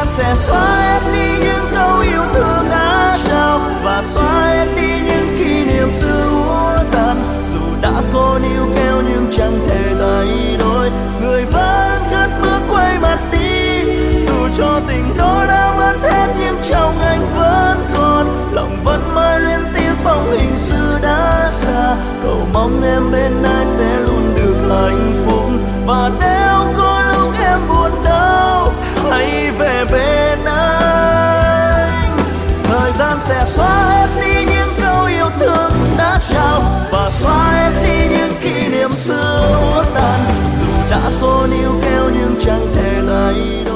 sẽ xóa hết đi những câu yêu thương đã trao và xóa hết đi những kỷ niệm xưa úa tàn. Dù đã có níu kéo nhưng chẳng thể thay đổi, người vẫn cất bước quay mặt đi. Dù cho tình đó đã mất hết nhưng trong anh vẫn còn, lòng vẫn mãi luyến tiếc bóng hình xưa đã xa. Cầu mong em bên ai sẽ luôn được hạnh phúc, và nếu có lúc em buồn đau hãy về bên anh. Thời gian sẽ xóa hết đi những câu yêu thương đã trao và xóa hết đi những kỷ niệm xưa úa tàn. Dù đã có níu kéo nhưng chẳng thể thay đổi.